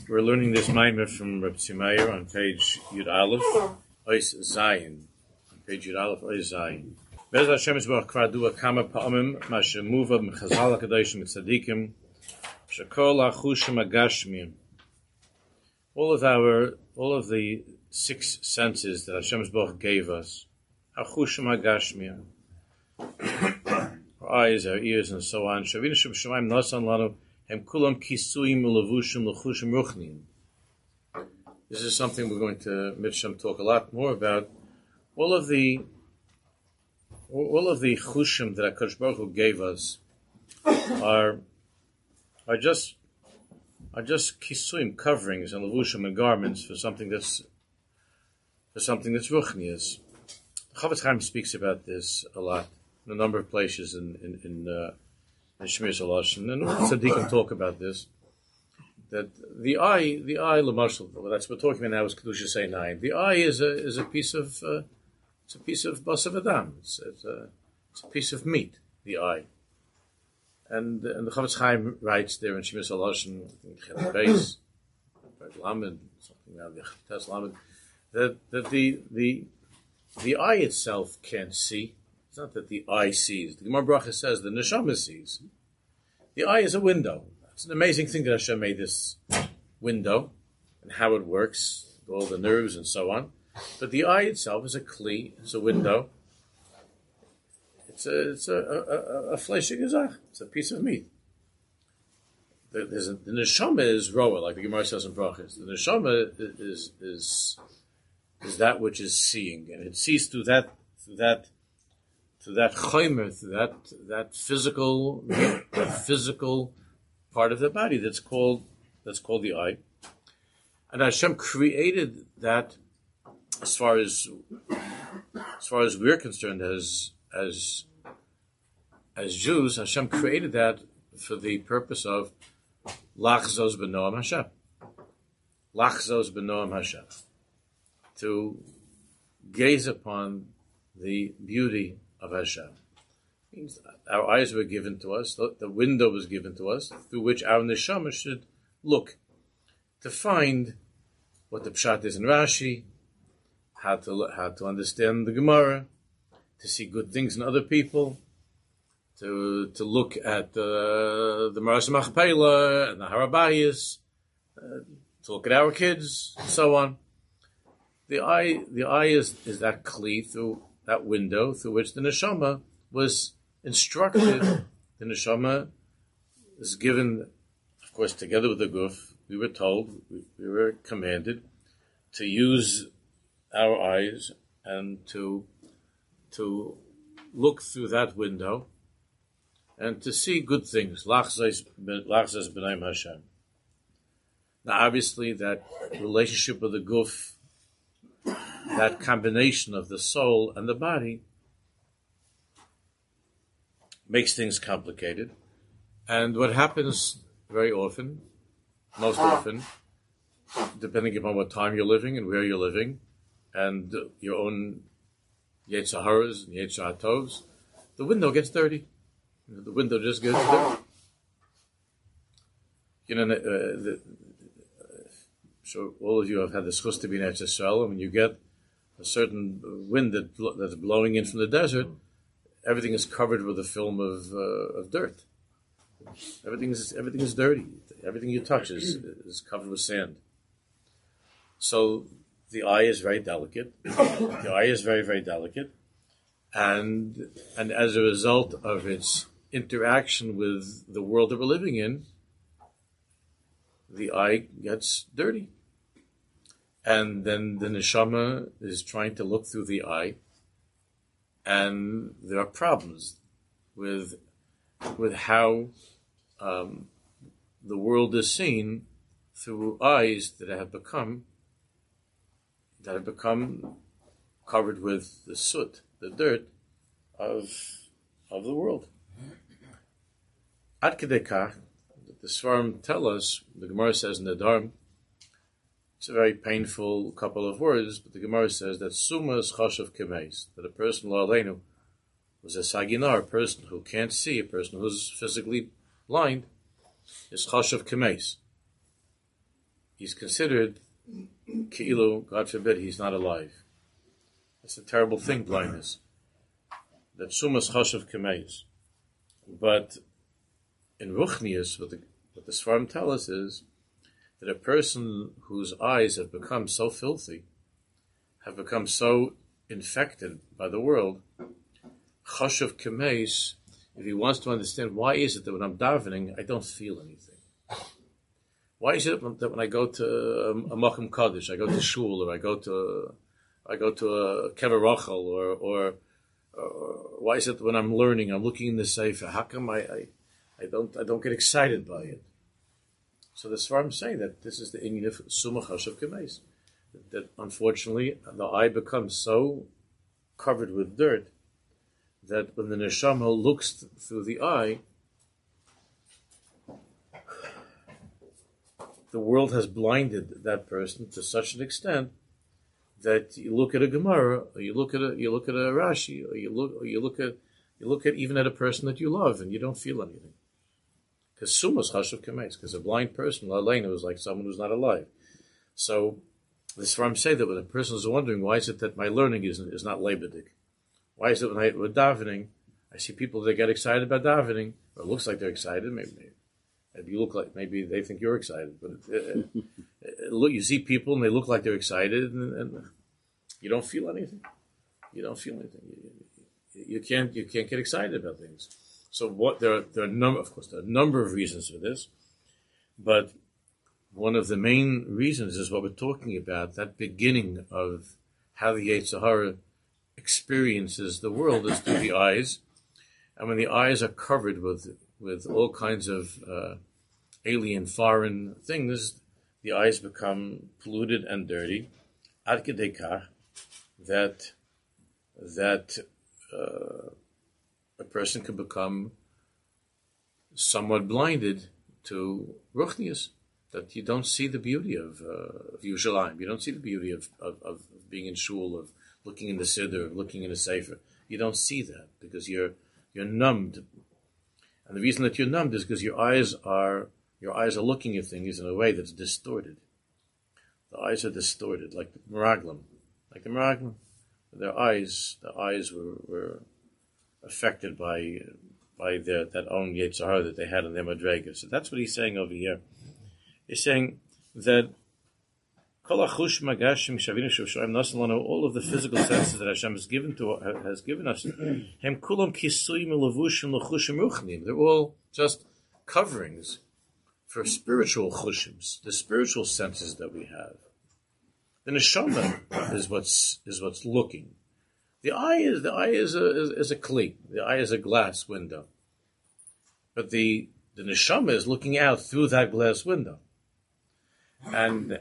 We're learning this Maimer from Reb Tzimmeyer on page Yud Aleph, Ois Zayin. On page Yud Aleph, Ois Zayin. Bez Hashem Yisborach kvar dua kama pa'amim, ma shemuva m'chazal HaKadoshim Tzadikim, shekol ha'chushim ha'gashmiyim. All of the six senses that Hashem Yisborach gave us, ha'chushim ha'gashmiyim, our eyes, our ears, and so on. Shavinu sheb'shamayim nosan lanu. This is something we're going to Mitzvah talk a lot more about. All of the chushim that HaKadosh Baruch Hu gave us are just kisuim, coverings, and levushim, and garments for something that's ruchnius. Chofetz Chaim speaks about this a lot in a number of places in Shmir Saloshin, and Tzaddikim talk about this, that the eye, l'mashal, that's what we're talking about now is Kedusha Seinayim. The eye is a piece of basav adam. It's a piece of meat, the eye. And the Chofetz Chaim writes there in Shmir Saloshin, in Chet Beis, Lamed, something around the Tes Lamed, that the eye itself can't see. It's not that the eye sees. The Gemara Bracha says the neshama sees. The eye is a window. It's an amazing thing that Hashem made this window and how it works, all the nerves and so on. But the eye itself is a kli, it's a window. It's a fleshig gezach. It's a piece of meat. The neshama is roa, like the Gemara says in Brachas. The neshama is that which is seeing, and it sees through that chaymer, that physical part of the body that's called the eye. And Hashem created that, as far as we're concerned as Jews, Hashem created that for the purpose of lachzos b'noam Hashem. Lachzos b'noam Hashem. To gaze upon the beauty of Hashem. Means our eyes were given to us, the window was given to us, through which our neshama should look to find what the pshat is in Rashi, how to understand the Gemara, to see good things in other people, to look at the Maras Machpelah and the Harabayas, to look at our kids, and so on. The eye is that kli, through that window through which the neshama was instructed. The neshama is given, of course, together with the guf. We were told, we were commanded to use our eyes and to look through that window and to see good things. Lachzas b'nayim Hashem. Now, obviously, that relationship with the guf, that combination of the soul and the body, makes things complicated. And what happens very often, most often, depending upon what time you're living and where you're living, and your own Yetzer Haras and Yetzer Hatovs, the window gets dirty. The window just gets dirty. So all of you have had the schus to be in Eretz Yisrael, and when you get a certain wind that's blowing in from the desert, everything is covered with a film of dirt. Everything is dirty. Everything you touch is covered with sand. So the eye is very delicate. The eye is very, very delicate, and as a result of its interaction with the world that we're living in, the eye gets dirty. And then the neshama is trying to look through the eye, and there are problems with how the world is seen through eyes that have become covered with the soot, the dirt of the world. Ad kedei kach, the Svarim tell us, the Gemara says in the Dharm, it's a very painful couple of words, but the Gemara says that Suma is chashav kemeis, that a person, lo aleinu, was a saginar, a person who can't see, a person who's physically blind, is chashav kemeis. he's considered Ke'ilu, God forbid, he's not alive. It's a terrible thing, blindness. That Sumas Chashav Kameis. But in Ruchnius, what the Sfarim tell us is that a person whose eyes have become so filthy, have become so infected by the world, Chashav Kameis, if he wants to understand why is it that when I'm davening, I don't feel anything. Why is it that when I go to a Makom Kaddish, I go to Shul, or I go to a Kever Rachel, or why is it when I'm learning, I'm looking in the Sefer, how come I don't get excited by it? So the Svarim say that this is the inyan of Suma Chashav Kameis, that unfortunately the eye becomes so covered with dirt that when the neshama looks through the eye, the world has blinded that person to such an extent that you look at a Gemara, or you look at a Rashi, or you look at even at a person that you love, and you don't feel anything. Because Sumas Chashav Kameis, because a blind person, La'aleinu, is like someone who's not alive. So this Ram say that when a person is wondering, why is it that my learning is not lebedik? Why is it when with davening, I see people that get excited about davening, or it looks like they're excited, maybe you look like, maybe they think you're excited, but look, you see people and they look like they're excited, and you don't feel anything. You don't feel anything. You can't get excited about things. So there are a number of reasons for this, but one of the main reasons is what we're talking about, that beginning of how the Yetzer Hara experiences the world is through the eyes, and when the eyes are covered with all kinds of alien, foreign things, the eyes become polluted and dirty, ad kedei kach, that a person can become somewhat blinded to Ruchnius, that you don't see the beauty of Yerushalayim, you don't see the beauty of being in shul, of looking in the Siddur, of looking in the Sefer. You don't see that because you're numbed. And the reason that you're numbed is because your eyes are looking at things in a way that's distorted. The eyes are distorted, like the Meraglim. The eyes were affected by that own Yetzer Hara that they had in their Madrega. So that's what he's saying over here. He's saying that all of the physical senses that Hashem has given us, they're all just coverings for spiritual chushims, the spiritual senses that we have. The neshama is what's looking. The eye is a kli. The eye is a glass window, but the neshama is looking out through that glass window. And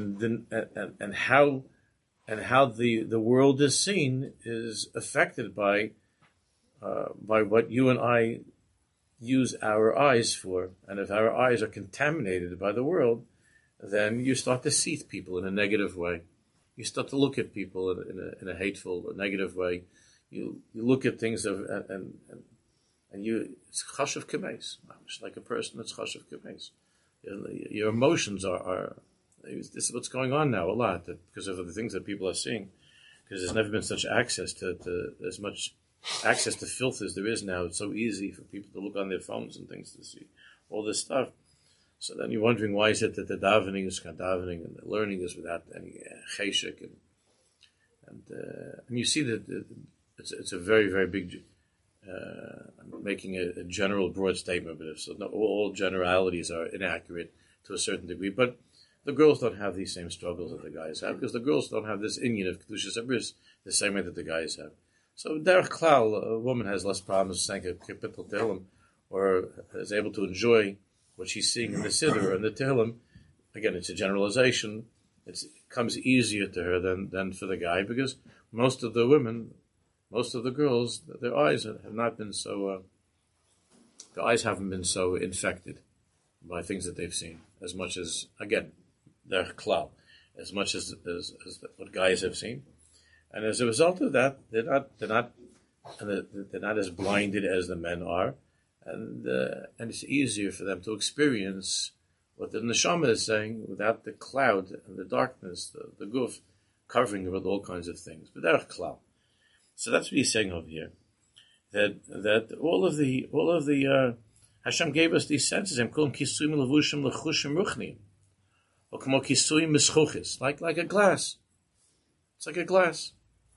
how the world is seen is affected by what you and I use our eyes for. And if our eyes are contaminated by the world, then you start to see people in a negative way. You start to look at people in a hateful, a negative way. You look at things and it's chashav kameis, like a person that's chashav kameis. Your emotions are this is what's going on now a lot, because of the things that people are seeing, because there's never been such access to as much access to filth as there is now. It's so easy for people to look on their phones and things to see all this stuff. So then you're wondering, why is it that the davening is davening and the learning is without any cheshek, and you see that it's a very, very big. I'm making a general, broad statement, but all generalities are inaccurate to a certain degree. But the girls don't have these same struggles that the guys have, because the girls don't have this inyan of kedushas habris the same way that the guys have. So derech klal, a woman has less problems saying a kapitel tehillim, or is able to enjoy what she's seeing in the siddur and the tehillim. Again, it's a generalization. It comes easier to her than for the guy, because most of the girls, their eyes have not been so. The eyes haven't been so infected by things that they've seen as much as, again, their klal, as much as what guys have seen, and as a result of that, they're not as blinded as the men are, and it's easier for them to experience what the neshama is saying, without the cloud and the darkness, the guf, covering it with all kinds of things. But derech klal. So that's what he's saying over here. That all of the Hashem gave us these senses. Like a glass. It's like a glass.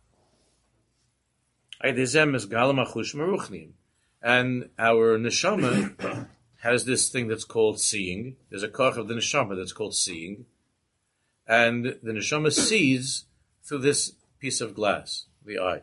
And our neshama has this thing that's called seeing. There's a koch of the neshama that's called seeing. And the neshama sees through this piece of glass, the eye.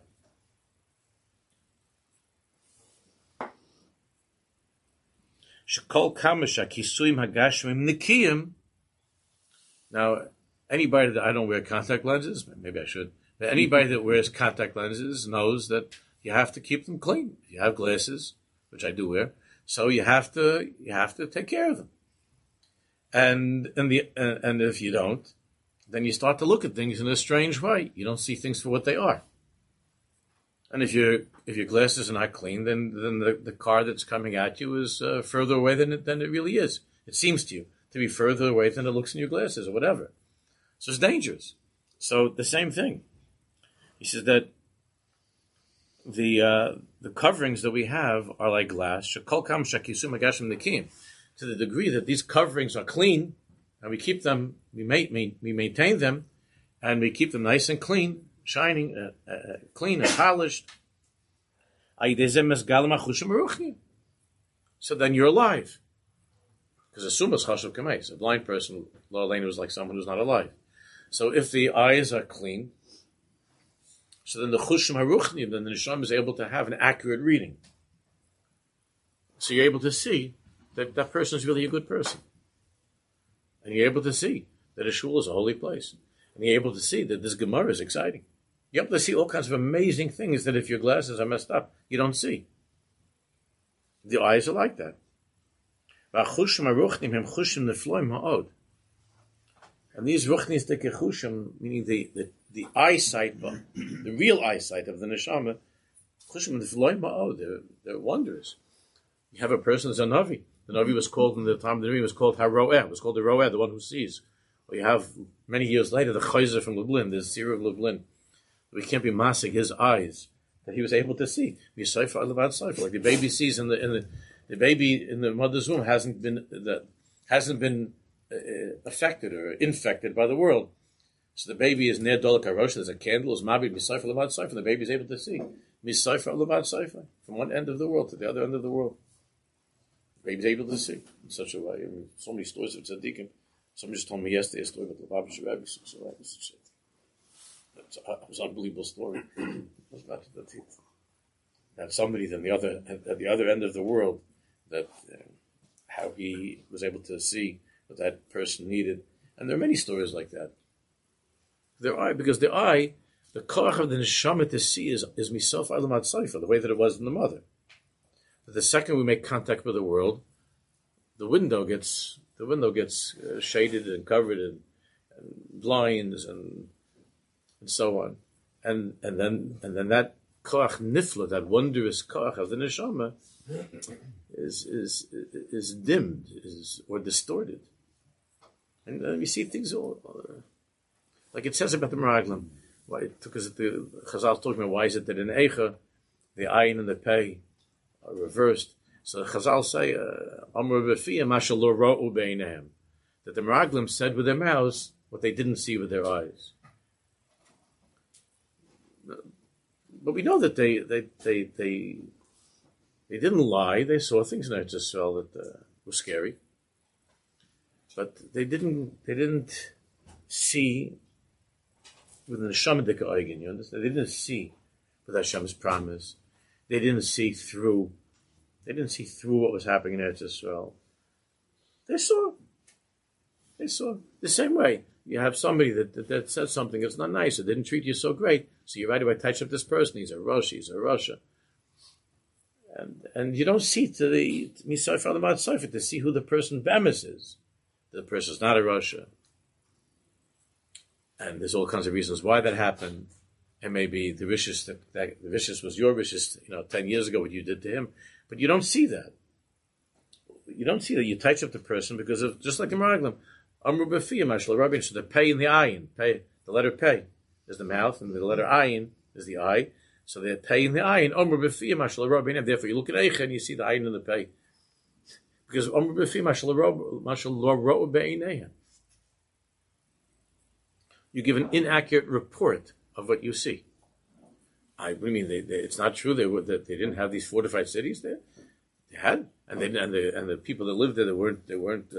Now, anybody that, I don't wear contact lenses, maybe I should, but anybody that wears contact lenses knows that you have to keep them clean. If you have glasses, which I do wear, so you have to take care of them. And if you don't, then you start to look at things in a strange way. You don't see things for what they are. And if your glasses are not clean, then the car that's coming at you is further away than it really is. It seems to you to be further away than it looks in your glasses or whatever. So it's dangerous. So the same thing. He says that the coverings that we have are like glass. To the degree that these coverings are clean, and we keep them, we maintain them, and we keep them nice and clean, shining, clean and polished. So then you're alive. Because asumas chashav kamei. A blind person, lo aleinu, is like someone who's not alive. So if the eyes are clean, so then the chushim haruchnim, then the neshama is able to have an accurate reading. So you're able to see that that person is really a good person. And you're able to see that a shul is a holy place. And you're able to see that this Gemara is exciting. You're able to see all kinds of amazing things that if your glasses are messed up, you don't see. The eyes are like that. And these ruchnis de kechushim, meaning the eyesight, the real eyesight of the neshama, they're wondrous. You have a person as a Navi. The Navi was called, in the time of the Navi, was called Haroeh. It was called the Roeh, the one who sees. Or you have, many years later, the Chayzer from Lublin, the Sira of Lublin. We can't be massing his eyes, that he was able to see. Like the baby sees the baby in the mother's womb hasn't been affected or infected by the world. So the baby is near Dolak HaRosh, there's a candle, is Mabid Misayfer Levad Sayfer, the baby is able to see. Misayfer Levad Sayfer, from one end of the world to the other end of the world. The baby's able to see in such a way. I mean, so many stories of tzaddikim. Somebody just told me yesterday a story about the Lubavitch Rebbe. It was an unbelievable story. That somebody at the other end of the world, that how he was able to see what that person needed. And there are many stories like that. Because the koach of the neshama to see is misof alamat seifa, the way that it was in the mother. But the second we make contact with the world, the window gets shaded and covered and blinds and so on, and then that koach nifla, that wondrous koach of the neshama, is dimmed, or distorted, and we see things all like it says about the Meraglim. Why it took us at the Chazal talking about why is it that in Eicha the ayin and the pei are reversed. So the Chazal say Amar b'fiyah mashal lo ra'u b'eineihem, that the Meraglim said with their mouths what they didn't see with their eyes. But we know that they didn't lie. They saw things in Eretz Yisrael that were scary, but they didn't see with the neshama dika eigen. You understand? They didn't see with Hashem's promise. They didn't see through what was happening in Eretz Yisrael. They saw the same way. You have somebody that said something that's not nice, or didn't treat you so great, so you right away touch up this person. He's a Rosh, he's a Russia. And you don't see to the Misayfer Alamat Sayfer to see who the person Bemis is. The person's not a Russia. And there's all kinds of reasons why that happened. And maybe the vicious was your vicious, 10 years ago, what you did to him. But you don't see that. you don't see that you touch up the person because of, just like in Meraglim, Amru B'fiyah Mashal Rabin, so the pay in the ayin, pay, the letter pay is the mouth, and the letter ayin is the eye. So they're pay in the ayin, Amru B'fiyah Mashal Rabin, and therefore you look at Eicha and you see the ayin and the pay. Because Amru B'fiyah Mashal Rabin, you give an inaccurate report of what you see. I mean, it's not true that they didn't have these fortified cities there. They had, and the people that lived there, they weren't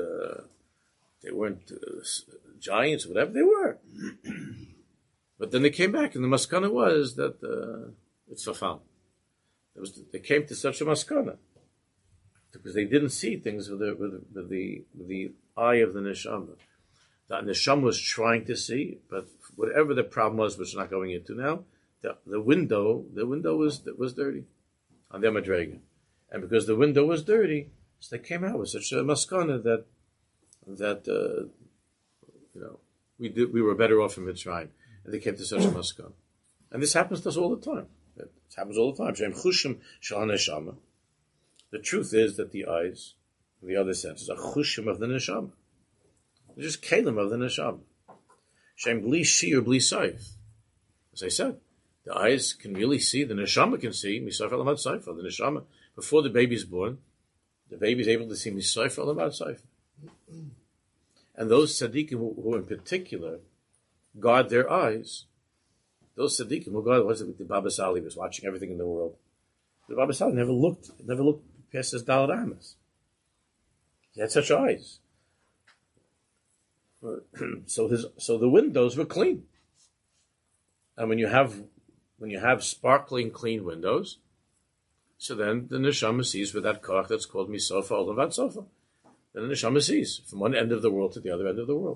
giants or whatever they were. But then they came back, and the maskana was that it's fafal. They came to such a maskana because they didn't see things with the eye of the neshama. The neshama was trying to see, but whatever the problem was, which we're not going into now, the window was dirty on their madrega, and because the window was dirty, so they came out with such a maskana that we were better off in Mitzrayim, and they came to such a maskana. And this happens to us all the time. It happens all the time. The truth is that the eyes, the other senses, are chushim of the neshama. They're just kalim of the neshama. Shem bli shi or bli saif. As I said, the eyes can really see, the neshama can see, misayf alamat saifa. The neshama, before the baby is born, the baby is able to see misayf alamat saifa. And those tzaddikim who in particular guard their eyes, those tzaddikim who guard, what's it, the Baba Sali was watching everything in the world. The Baba Sali never looked past his Daled Amas. He had such eyes. So the windows were clean. And when you have sparkling clean windows, so then the neshama sees with that koch that's called misofa olavat sofa. Then the neshama sees from one end of the world to the other end of the world.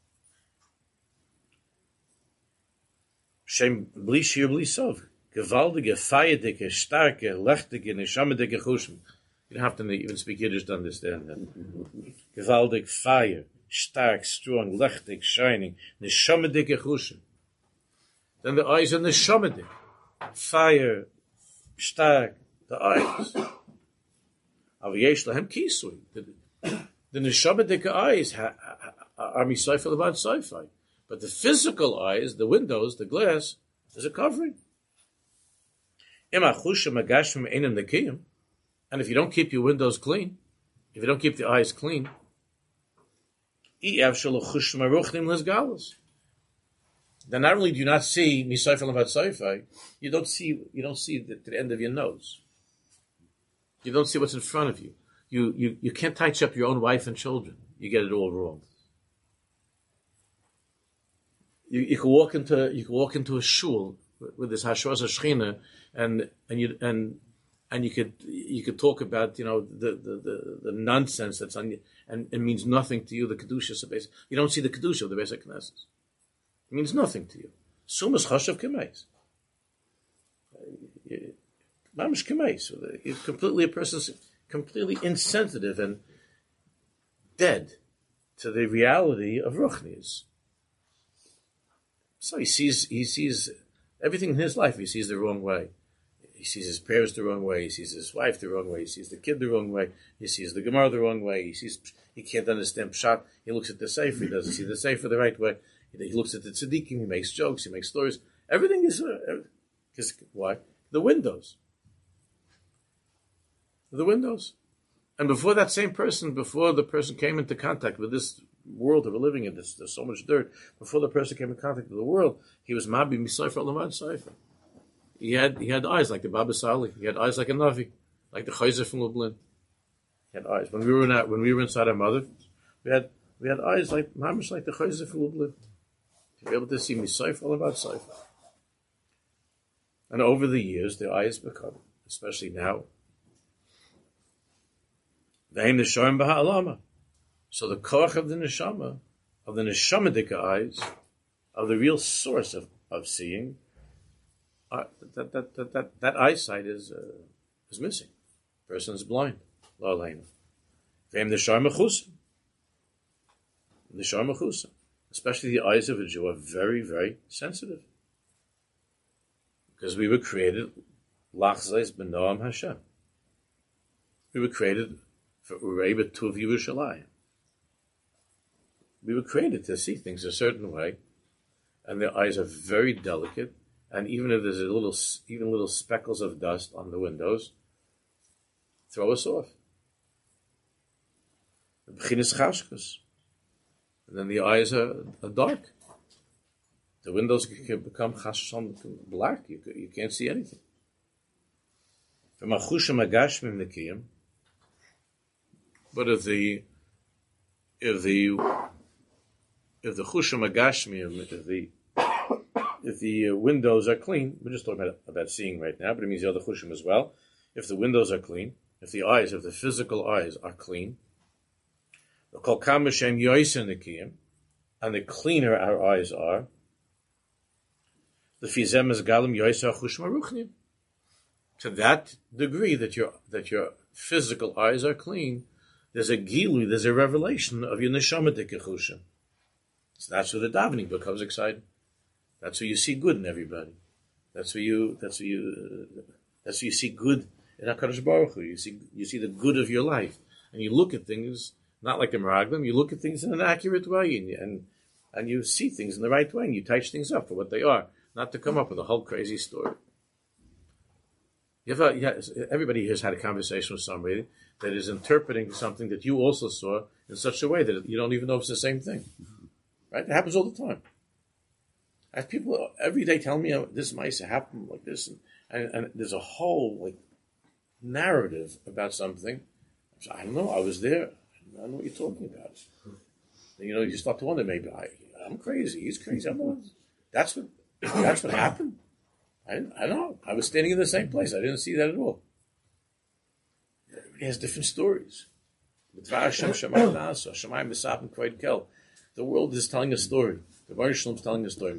Shem bli shir bli sov. Gewaldige, feierdike, starke, lechtige, neshamadike chushim. You don't have to even speak Yiddish to understand that. Gewaldig, fire, stark, strong, lechtig, shining, neshamadike chushim. Then the eyes are neshamadike. Fire, stark, the eyes. Aviyesh lahem kisui. The neshamadike eyes are misayfel about sci-fi. But the physical eyes, the windows, the glass, is a covering. And if you don't keep your windows clean, if you don't keep the eyes clean, then not only do you not see misayfel about sci-fi, you don't see to the end of your nose. You don't see what's in front of you. You can't touch up your own wife and children. You get it all wrong. You can walk into a shul with this hashras hashchina, and you could talk about the nonsense that's on you, and it means nothing to you. The kedusha, you don't see the kedusha of the Beis HaKnesses. It means nothing to you. Sumas chashav kemeis. Mamish kemeis. A person's completely insensitive and dead to the reality of ruchnis. So he sees everything in his life. He sees the wrong way. He sees his parents the wrong way. He sees his wife the wrong way. He sees the kid the wrong way. He sees the Gemara the wrong way. He can't understand Pshat. He looks at the Sefer. He doesn't see the Sefer the right way. He looks at the Tzaddikim. He makes jokes. He makes stories. Everything is because why? The windows. The windows. And before the person came into contact with this world that we're living in, there's so much dirt. Before the person came in contact with the world, he was Mabi Misayfer Lamad Saifer. He had eyes like the Baba Sali. He had eyes like a Navi, like the Chayzer from Lublin. He had eyes. When we were inside our mother, we had eyes like Mamish, like the Chayzer from Lublin. To be able to see Misayfer Lamad Saifer. And over the years, the eyes become, especially now, V'heim Nesharim B'ha'alama. So the koach of the neshamadika eyes, of the real source of seeing, that eyesight is missing. The person is blind. Lo aleinu. V'hem Nesharim Mechusa. Especially the eyes of a Jew are very, very sensitive. Because we were created lachzais b'noam Hashem. We were created For Urei B'Tuv Yerushalayim. We were created to see things a certain way, and their eyes are very delicate. And even if there's little speckles of dust on the windows, throw us off. B'chinas chashkas, and then the eyes are dark. The windows can become chashon, black. You can't see anything. From achushim agashmim nekiyim. But if the chushim agashmim, if the windows are clean, we're just talking about seeing right now, but it means the other chushim as well. If the windows are clean, if the physical eyes are clean, and the cleaner our eyes are, the fizem is galim yoisa chushim aruchnim. To that degree that your physical eyes are clean, there's a gilu, there's a revelation of your neshama dikechushim. So that's where the davening becomes exciting. That's where you see good in everybody. That's where you see good in HaKadosh Baruch Hu. You see the good of your life, and you look at things not like the Meraglim. You look at things in an accurate way, and you see things in the right way, and you touch things up for what they are, not to come up with a whole crazy story. Everybody has had a conversation with somebody that is interpreting something that you also saw in such a way that you don't even know if it's the same thing. Right? It happens all the time. I have people every day tell me this might happen like this, and there's a whole narrative about something. I don't know. I was there. I don't know what you're talking about. And, you start to wonder. Maybe I'm crazy. He's crazy. That's what happened. I don't know. I was standing in the same place. I didn't see that at all. Everybody has different stories. The world is telling a story. The Baruch Shalom is telling a story.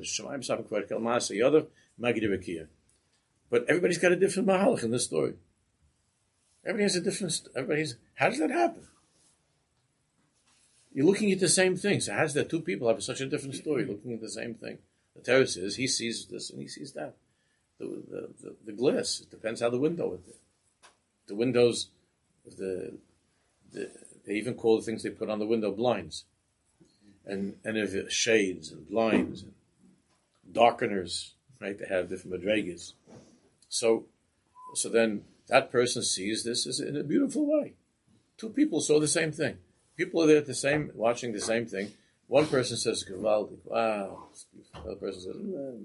But everybody's got a different mahalach in this story. Everybody has a different. How does that happen? You're looking at the same thing. So how does that two people have such a different story, looking at the same thing? The Torah says he sees this and he sees that. The glass. It depends how the window is. The windows, they even call the things they put on the window blinds, and if it shades and blinds and darkeners, right? They have different madrigas. So then that person sees this as in a beautiful way. Two people saw the same thing. People are there watching the same thing. One person says, "Gewaldig, wow." The other person says,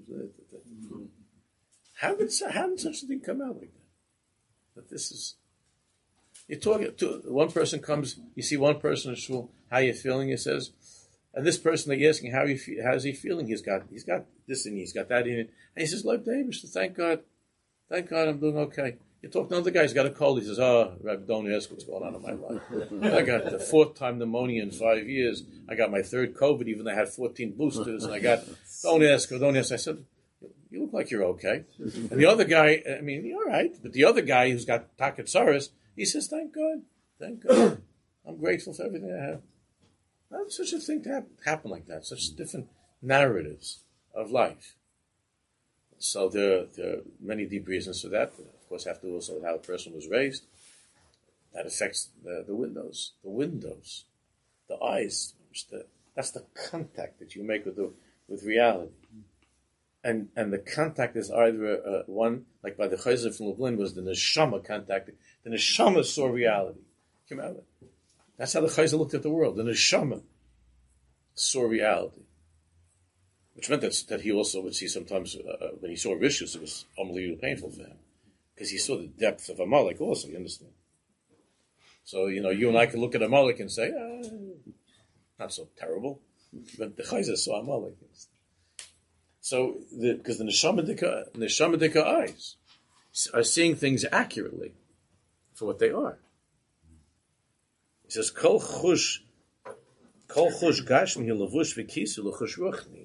How did such a thing come out like that? That this is, you're talking to one person comes, you see one person in shul, how you feeling? He says, and this person that you're asking how's he feeling? He's got this in, he's got that in it, and he says, "Lord David, thank God, I'm doing okay." You talk to another guy, he's got a cold. He says, Rabbi, don't ask what's going on in my life. I got the 4th time pneumonia in 5 years. I got my 3rd COVID, even though I had 14 boosters, and don't ask. I said, "You look like you're okay." And the other guy, you're all right. But the other guy who's got Takatsaris, he says, thank God. I'm grateful for everything I have. Not such a thing to happen like that. Such different narratives of life. So there are many deep reasons for that. Of course, have to also how a person was raised. That affects the windows, the eyes. That's the contact that you make with reality. And the contact is either one, like by the Chayzer from Lublin, was the neshama contact. The neshama saw reality. That's how the Chayzer looked at the world. The neshama saw reality. Which meant that he also would see sometimes, when he saw Rishus, it was unbelievably painful for him. Because he saw the depth of Amalek also, you understand? So, you and I can look at Amalek and say, not so terrible. But the Chayzer saw Amalek. So, because the Neshamadika eyes are seeing things accurately for what they are. He says, Kol chush gashmi levush v'kisu l'chush ruchni.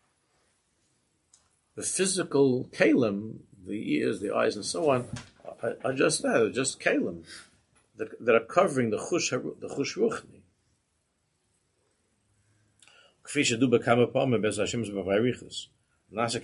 The physical kalim, the ears, the eyes, and so on, are just that. They're just kalim that are covering the chush ruchni. Kfi shedu b'kama pamim bez Hashem's b'vayrichus. But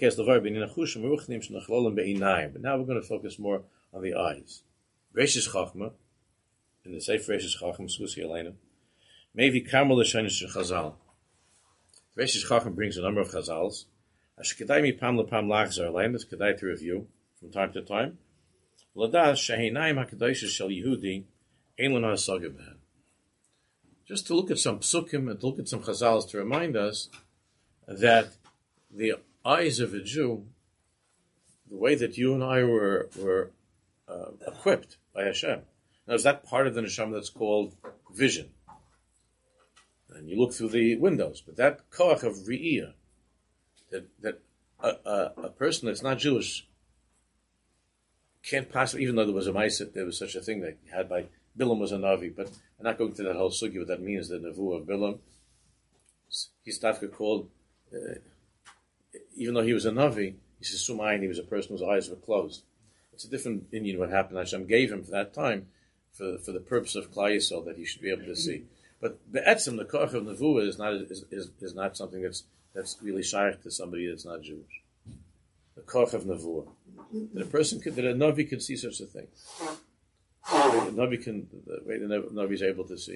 now we're going to focus more on the eyes. Reishis Chachma, in the Sefer Reishis Chacham Susi Elena, maybe Karmel L'Shenish Chazal. Reishis Chacham brings a number of Chazals. As Kedai mi Pam LePam Lachzar Elena, it's Kedai to review from time to time. L'das Shehinaim HaKadosh Shel Yehudi Ein Lana Hasaga B'hem. Just to look at some psukim and to look at some Chazals to remind us that the eyes of a Jew, the way that you and I were equipped by Hashem. Now, is that part of the neshama that's called vision? And you look through the windows, but that koach of re'iyah, that a person that's not Jewish can't possibly, even though there was a ma'aseh, there was such a thing that had by Bilam was a navi, but I'm not going to that whole sugi. What that means, the nevuah of Bilam, he's dafka called, even though he was a navi, he says Sumayin, he was a person whose eyes were closed. It's a different Indian what happened. Hashem gave him for that time, for the purpose of Klal Yisrael, that he should be able to see. But be'etzim, the koach of nevuah is not something that's really shaykh to somebody that's not Jewish. The koach of nevuah, that a navi could see such a thing. The navi can, the way the navi is able to see.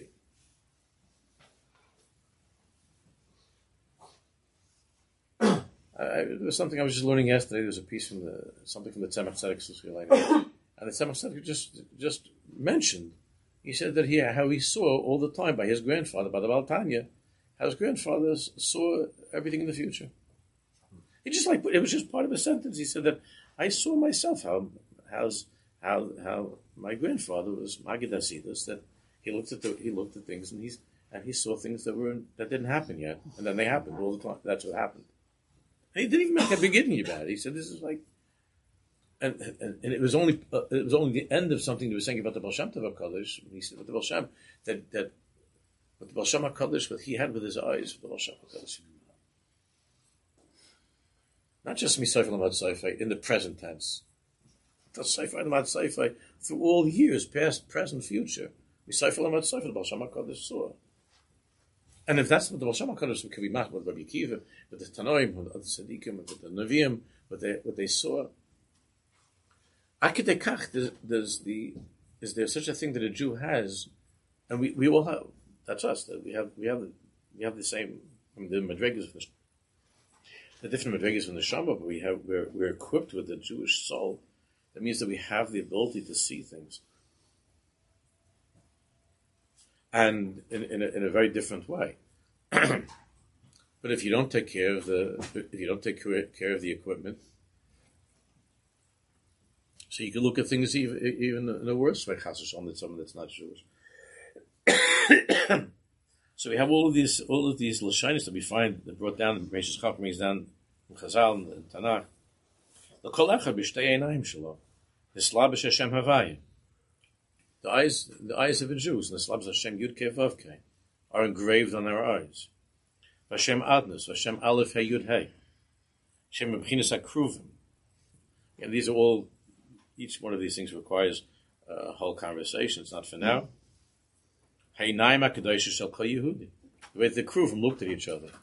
There was something I was just learning yesterday. There was a piece from something from the Tzemach Tzedek, and the Tzemach Tzedek just mentioned. He said that how he saw all the time by his grandfather, by the Baal Tanya, how his grandfather saw everything in the future. He just it was just part of a sentence. He said that I saw myself how my grandfather was Magid Hasidus, that he looked at things and he saw things that didn't happen yet, and then they happened all the time. That's what happened. And he didn't even make a beginning about it. He said, "This is like," and it was only the end of something he was saying about the Baal Shem Tov HaKadosh. He said, "With the Baal Shem, that with the Baal Shem HaKadosh, what he had with his eyes, with the Baal Shem HaKadosh, not just Misayf Lamad Sayfai in the present tense, the Sayfai Lamad Sayfai through all years, past, present, future. Misayf Lamad Sayfai, the Baal Shem HaKadosh saw." And if that's what the Baal Shem HaKadosh could be mad with Rabbi Akiva, with the Tanoim, with the other Tzadikim, with the Nevi'im, what they saw. Akidekach, is there such a thing that a Jew has, and we all have. That's us. That we have the same. I mean, the Madrigas, the different Madrigas from the Shama, but we're equipped with the Jewish soul. That means that we have the ability to see things. And in a very different way. But if you don't take care of the equipment, so you can look at things even in a worse way, chas v'shalom, that someone that's not Jewish. So we have all of these lashonos that we find that brought down the Reishis Chacham brings down in Chazal and Tanakh. The kol echad b'shtei einayim shelo, nislabish Hashem havayim. The eyes of the Jews, and the slabs of Hashem Yud Kei Vav Kei, are engraved on their eyes. Hashem Adnus, Hashem Aleph Hey Yud Hey, Hashem Mebchinas HaKruvim. And these are all, each one of these things requires a whole conversation. It's not for now. Hey Naim HaKadosh Shel Kol Yehudi. The way the Kruvim looked at each other.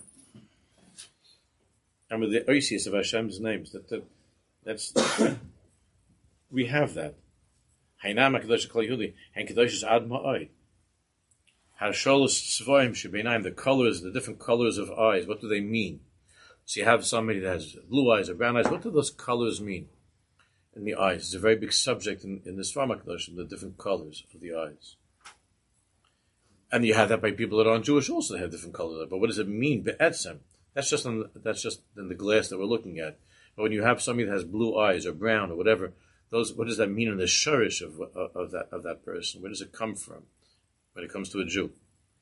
And with the oisius of Hashem's names, that's we have that. Hainam HaKadosh Kol Yehudi, and Kadosh is Ad Ma'ai. Hasholos Tzvoim Shebeinaim, the colors, the different colors of eyes, what do they mean? So you have somebody that has blue eyes or brown eyes, what do those colors mean in the eyes? It's a very big subject in this Sfar HaKadosh, the different colors of the eyes. And you have that by people that aren't Jewish also, they have different colors. But what does it mean? Be'etzem. That's just in the glass that we're looking at. But when you have somebody that has blue eyes or brown or whatever, what does that mean in the shurish of that person? Where does it come from when it comes to a Jew?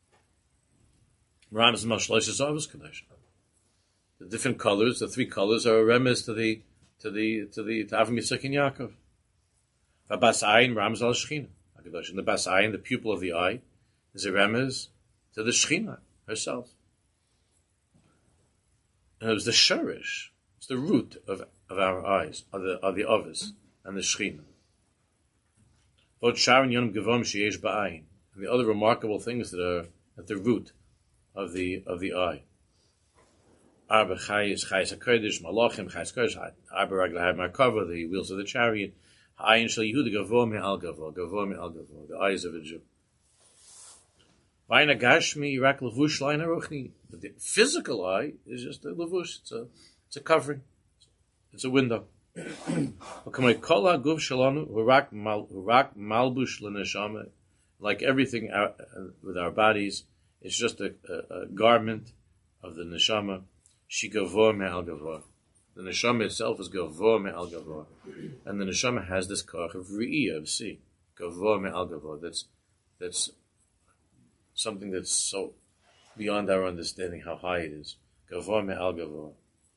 The different colors, the three colors, are a remez to Avram Yitzchak and Yaakov. Bas Ayin Ramz al Shechina. And the Bas Ayin, the pupil of the eye, is a remez to the Shechina herself. And it was the shurish, it's the root of our eyes, of the others. And the Shechina. And the other remarkable things that are at the root of the eye. Arba Chayis, Chayis HaKodesh, Malachim, Chayis HaKodesh, Arba Raglahai Markava, the wheels of the chariot, Ha'ayin Shel Yehuda, Gavo Me'al Gavo, Gavo Me'al Gavo, the eyes of a Jew. B'ayin hagashmi rak levush l'Ayin haruchni. But the physical eye is just a levush. It's a covering. It's a window. Like everything with our bodies, it's just a garment of the neshama. She gavor me'al gavor. The neshama itself is gavor me'al gavor, and the neshama has this koach of re'iyah, of see, gavor me'al gavor. That's something that's so beyond our understanding how high it is. Gavor me'al gavor.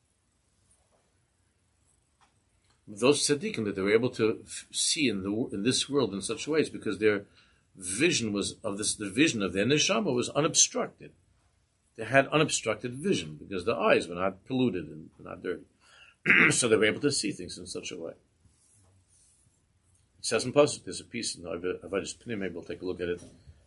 Those tzaddikim that they were able to see in this world in such ways because their vision was of this. The vision of their neshama was unobstructed. They had unobstructed vision because their eyes were not polluted and not dirty, so they were able to see things in such a way. It says in Pasuk, there's a piece in Avodas Pnim. Maybe we'll take a look at it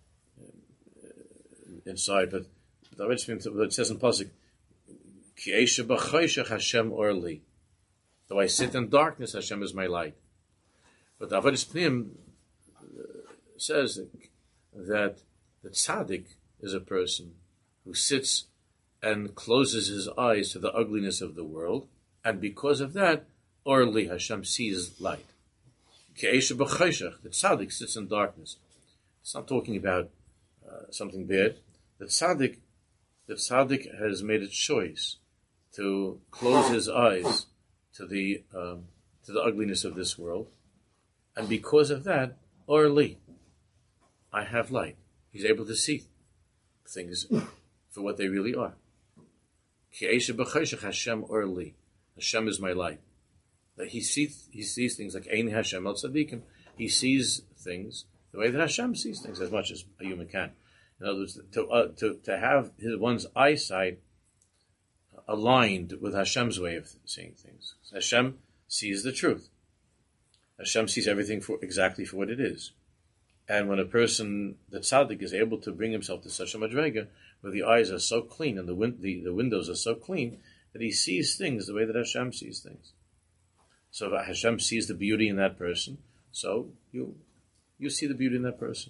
inside. But it says in Pasuk, Ki eisha b'choshech Hashem or li. Though I sit in darkness, Hashem is my light. But the Avodas Pnim says that the tzaddik is a person who sits and closes his eyes to the ugliness of the world, and because of that, orly Hashem sees light. Ke'esha b'choshech, the tzaddik sits in darkness. It's not talking about something bad. The tzaddik has made a choice to close his eyes to the ugliness of this world, and because of that, orly, I have light. He's able to see things for what they really are. Ki'esha b'choshech Hashem orli. Hashem is my light. That he sees things like Ein Hashem al tzaddikim. He sees things the way that Hashem sees things as much as a human can. In other words, to have one's eyesight aligned with Hashem's way of seeing things. Hashem sees the truth. Hashem sees everything exactly for what it is. And when a person, the tzaddik, is able to bring himself to such a madrega, where the eyes are so clean and the windows are so clean, that he sees things the way that Hashem sees things. So if Hashem sees the beauty in that person, so you see the beauty in that person.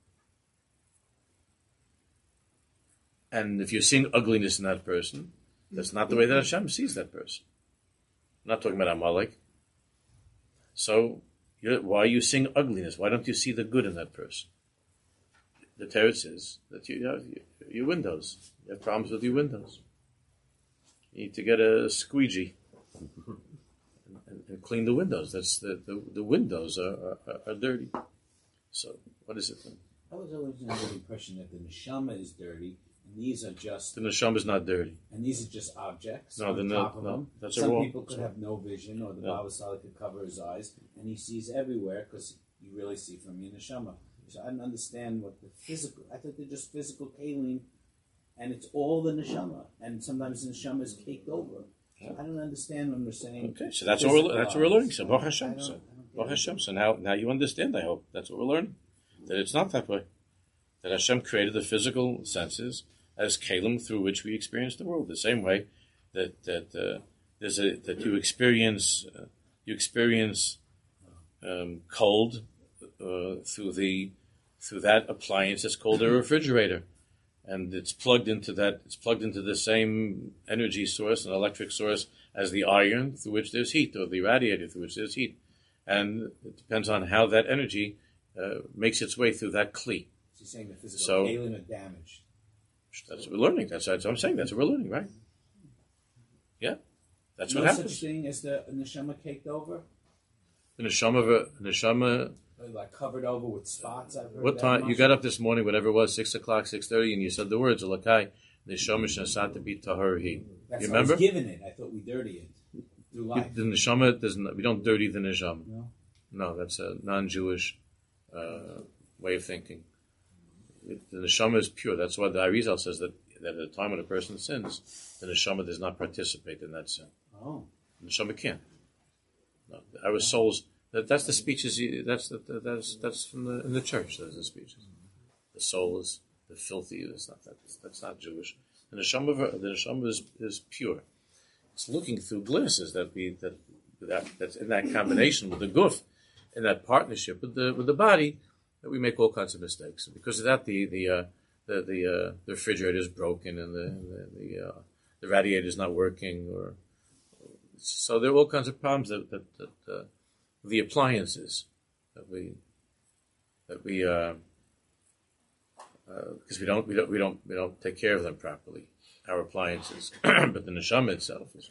And if you're seeing ugliness in that person, that's not the way that Hashem sees that person. I'm not talking about Amalek. So why are you seeing ugliness? Why don't you see the good in that person? The teretz is that you have your windows. You have problems with your windows. You need to get a squeegee and clean the windows. That's the windows are dirty. So what is it then? I was always under the impression that the neshama is dirty, and these are just... The neshama is not dirty. And these are just objects on top of them. That's Some people could have no vision, or the Baba Sali could cover his eyes, and he sees everywhere because you really see from your neshama. So I didn't understand what the physical... I thought they're just physical kalim, and it's all the neshama, and sometimes the neshama is caked over. So I don't understand when we're saying... Okay, so that's what we're learning. So Baruch Hashem. So now you understand, I hope. That's what we're learning. That it's not that way. That Hashem created the physical senses as kalim through which we experience the world. The same way that you experience cold through that appliance that's called a refrigerator, and it's plugged into the same energy source, an electric source, as the iron through which there's heat, or the radiator through which there's heat, and it depends on how that energy makes its way through that kli. So you're saying the physical kalim are damaged. That's what we're learning. That's what I'm saying. That's what we're learning, right? Yeah, that's what happens. No such thing as the neshama caked over. The neshama. Like covered over with spots. What time you got up this morning? Whatever it was, 6 o'clock, 6:30, and you said the words "Alakai neshama shnasat be tahorhi." That's you remember? I was given it. I thought we dirty it through life. The neshama doesn't. We don't dirty the neshama. No, that's a non-Jewish way of thinking. The neshama is pure. That's why the Arizal says that at the time when a person sins, the neshama does not participate in that sin. Oh, the neshama can't. No, our souls. That's the speeches. That's from in the church. That's the speeches. The soul is the filthy. That's not Jewish. The neshama is pure. It's looking through glasses that's in that combination with the guf, in that partnership with the body, that we make all kinds of mistakes. And because of that, the the refrigerator is broken and the radiator is not working, or so there are all kinds of problems that the appliances that we because we don't take care of them properly, our appliances. But the neshama itself is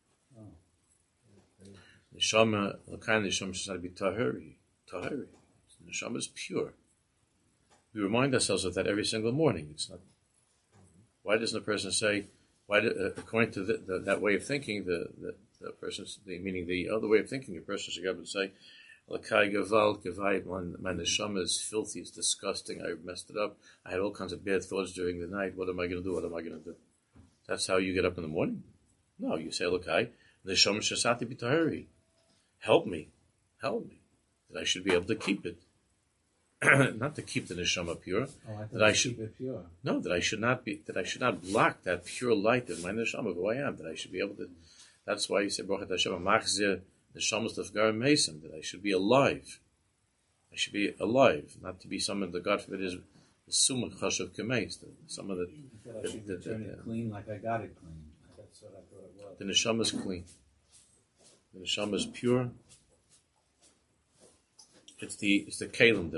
neshama. The kind of neshama should not be tahiri. The neshama is pure. We remind ourselves of that every single morning. It's not. Why doesn't a person say? According to that way of thinking, the other way of thinking, a person should go up and say, "Lakai gaval gavai, my neshama is filthy, it's disgusting. I messed it up. I had all kinds of bad thoughts during the night. What am I going to do? What am I going to do?" That's how you get up in the morning. No, you say, "Lakai, neshama shasati b'tahari. Help me, that I should be able to keep it." Not to keep the neshama pure. That I should keep it pure. No, that I should not block that pure light of my neshama, who I am. That I should be able to. That's why you say Baruch Hashem Machzir Neshamas Lefgar Mason. That I should be alive. I should be alive, not to be someone that God forbid is Sumach Chashav Kemeis. Someone that I should return it clean, like I got it clean. That's what I thought it was. The neshama is clean. The neshama is pure. It's the kalim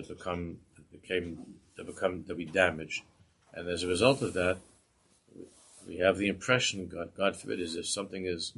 that we damage, and as a result of that, we have the impression, God forbid, as if something is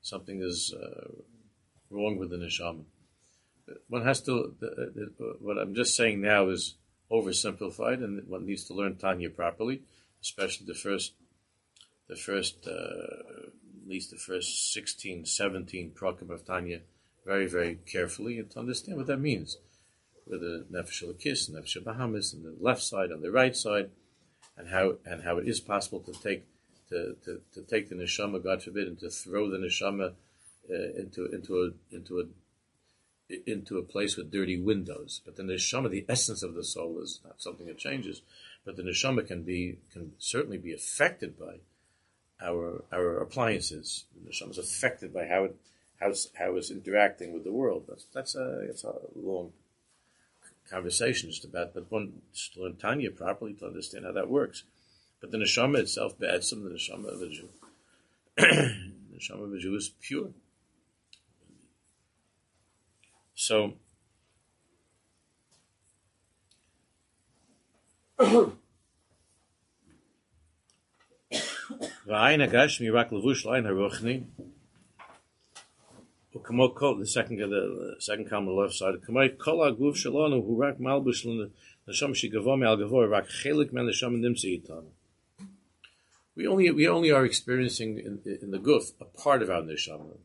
wrong with the neshama. One has to. What I'm just saying now is oversimplified, and one needs to learn Tanya properly, especially the first, at least the first 16, 17 prakim of Tanya, very, very carefully, and to understand what that means. With the nefesh elokis and nefesh bahamis on the left side, on the right side, and how it is possible to take the neshama, God forbid, and to throw the neshama into a place with dirty windows. But the neshama, the essence of the soul, is not something that changes. But the neshama can certainly be affected by our appliances. The neshama is affected by how it's interacting with the world. It's a long conversation just about, but one should learn Tanya properly to understand how that works. But the neshama itself, the neshama of a Jew, the neshama of a Jew is pure. So, the second column on the left side. We only are experiencing in the guf a part of our neshama.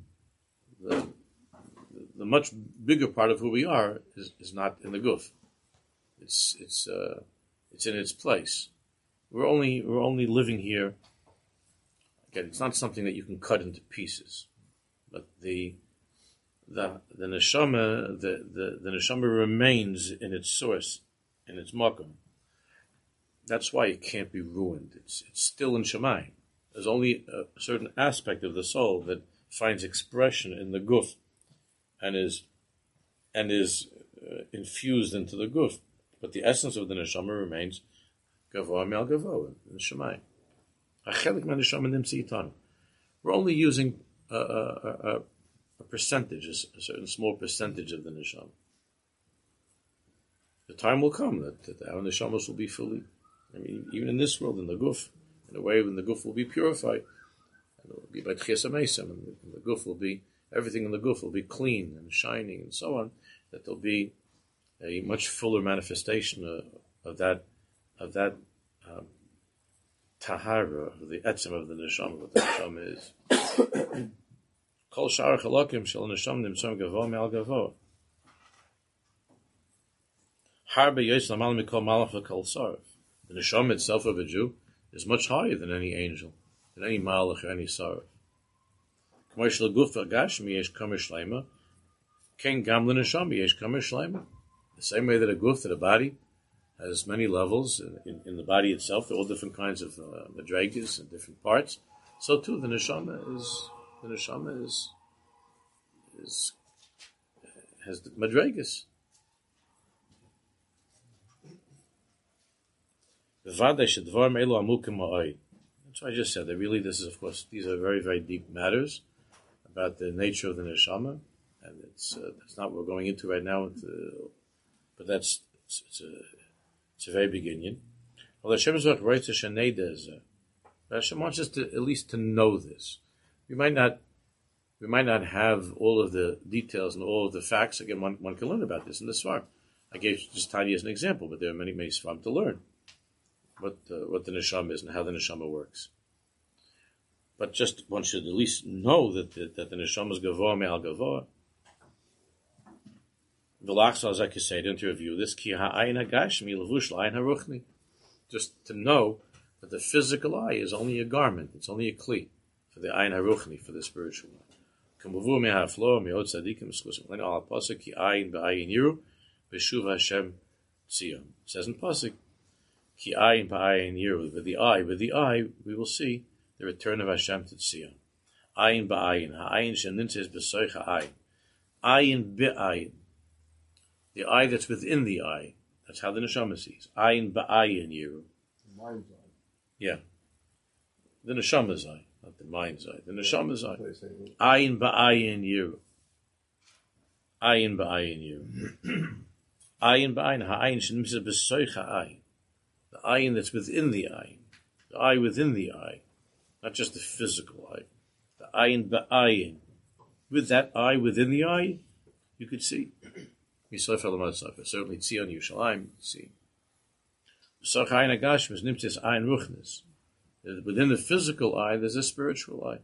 The much bigger part of who we are is not in the guf. It's in its place. We're only living here. Again, it's not something that you can cut into pieces, but the neshama, the neshama remains in its source, in its makom. That's why it can't be ruined. It's still in Shemayim. There's only a certain aspect of the soul that finds expression in the guf, and is infused into the guf. But the essence of the neshama remains gavoa me'al gavoa in Shemayim. Achelik man neshama nimtzi itanu. We're only using a percentage, a certain small percentage of the neshama. The time will come that our neshamas will be fully, even in this world, in the guf, in a way when the guf will be purified, and it will be by tchias hamesim, and the guf will be, everything in the guf will be clean and shining and so on, that there'll be a much fuller manifestation of that tahara, of the etzem of the neshama, what the neshama is. Kol shar chalakim shel neshama nimtzom gavoa me'al gavoa. Harbe yos lamal mikol malach v'kol sarv. The neshama itself of a Jew is much higher than any angel, than any malach or any sarv. K'may shel guf v'gashmi yesh kamer shleima, ken gam l'neshama yesh kamer shleima. The same way that a guf, that a body, has many levels in the body itself, there are all different kinds of madregas and different parts. So too, the neshama has the madregas. That's what I just said. That really, this is, of course, these are very, very deep matters about the nature of the neshama, and that's not what we're going into right now. But it's a very beginning. Well, Hashem wants us to at least to know this. We might not have all of the details and all of the facts. Again, one can learn about this in the Svar. I gave just Tanya as an example, but there are many Svarim to learn what the neshama is and how the neshama works. But just one should at least know that the neshama is gavor me'al gavor. V'lachzal zakisei to review this ki ha'ayin hagashmi levush la'ayin haruchni. Just to know that the physical eye is only a garment, it's only a kli for the ayin haruchni, for the spiritual eye. K'mavu me'haflo me'od tzadikim s'chusim l'en al pasuk ki ayin ba'ayin yiru b'shuv Hashem tziyam. It says in pasuk ki ayin ba'ayin yiru, with the eye we will see the return of Hashem to Tzion. Ayin ba'ayin, ha'ayin shenintzes b'soich ha'ayin. Ayin b'ayin, the eye that's within the eye. That's how the neshama sees. Ayin ba'ayin yiru. The mind's eye. Yeah. The neshama's eye, not the mind's eye. The neshama's eye. PlayStation. Ayin ba'ayin yiru. Ayin ba'ayin yiru. Ayin ba'ayin, ha'ayin shenintzes b'soich ha'ayin. The ayin that's within the eye. The eye within the eye. Not just the physical eye. The ayin ba'ayin. With that eye within the eye, you could see. Certainly Tzion Yerushalayim, you see. Within the physical eye, there's a spiritual eye.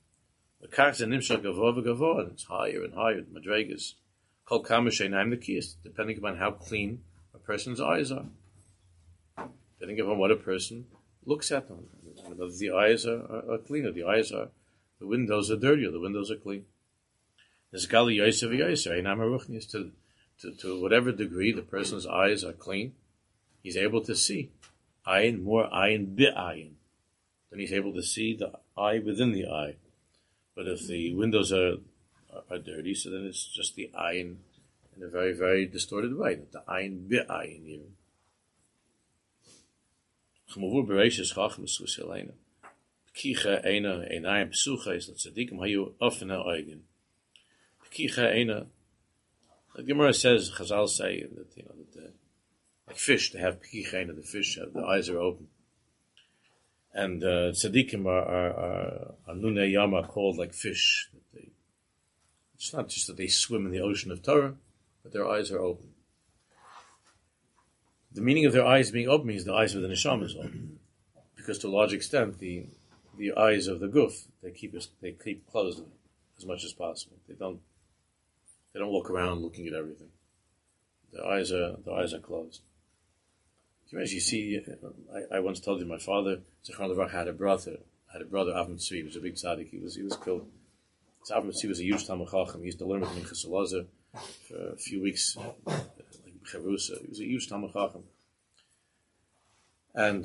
And it's higher and higher, madregas. Depending upon how clean a person's eyes are. Depending upon what a person looks at them. Whether the eyes are clean or the windows are dirty or the windows are clean. There's Gali Yosef Yosef, to whatever degree the person's eyes are clean, he's able to see ayin, more ayin bi'ayin. Then he's able to see the eye within the eye. But if the windows are dirty, so then it's just the ayin in a very, very distorted way. The ayin bi'ayin here. Chmuvur bereishis chacham susilena. Pkicha eina einayim psucha is tzadikim hayu ofena oigen. Pkicha eina. The Gemara says, Chazal say that like fish, they have pkicha, the fish, the eyes are open. And tzaddikim are nunei yama, called like fish. It's not just that they swim in the ocean of Torah, but their eyes are open. The meaning of their eyes being open means the eyes of the neshama is open, because to a large extent the eyes of the guf they keep closed as much as possible. They don't walk around looking at everything. Their eyes are closed. You see, I once told you my father, Zichron Levrach, had a brother, Avram Tzvi. He was a big tzaddik. He was killed. So Avram Tzvi was a huge Talmid Chacham. He used to learn with Minchas Elazar for a few weeks, like Cherusa. He was a huge Talmid Chacham. And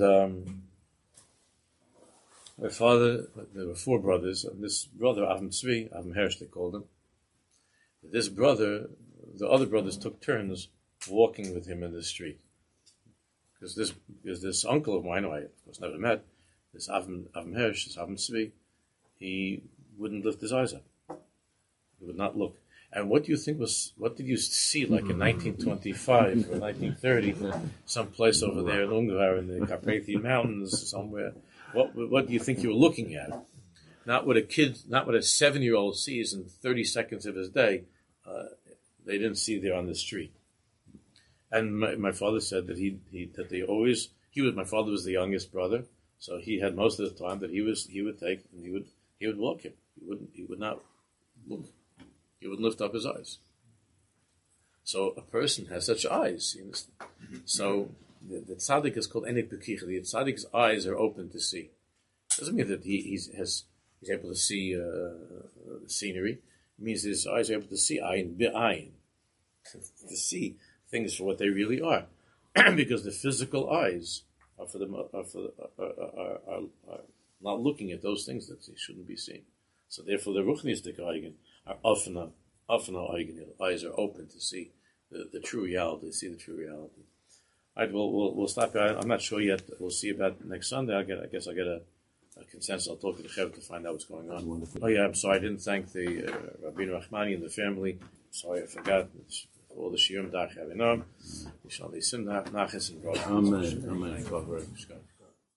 my father, there were four brothers, and this brother, Avram Tzvi, Avram Hersh, they called him. This brother, the other brothers took turns walking with him in the street. Because this uncle of mine, who I of course never met, this Avram Hersh, this Avram Tzvi, he wouldn't lift his eyes up. He would not look. And what did you see like in 1925 or 1930, someplace over there in Ungar in the Carpathian Mountains somewhere? What do you think you were looking at? Not what a 7-year-old sees in 30 seconds of his day. They didn't see there on the street. And my father said that my father was the youngest brother, so he had most of the time that he would take and he would walk him. He would not look. He wouldn't lift up his eyes. So a person has such eyes. You understand? So the tzaddik is called enik bekicha. The tzaddik's eyes are open to see. Doesn't mean that he's able to see the scenery. It means his eyes are able to see ayin bi'ayin, to see things for what they really are, because the physical eyes are not looking at those things that they shouldn't be seeing. So therefore, the ruchnistic eigen are often eigen. The eyes are open to see the true reality. See the true reality. All right, we'll stop here. I'm not sure yet. We'll see about next Sunday. I guess I'll get a consensus. I'll talk to the Chev to find out what's going on. Oh yeah, I'm sorry. I didn't thank the Rabbeinu Rahmani and the family. Sorry, I forgot. All the shiurim dach havinam. Yishal yisim nachas and Amen. Amen.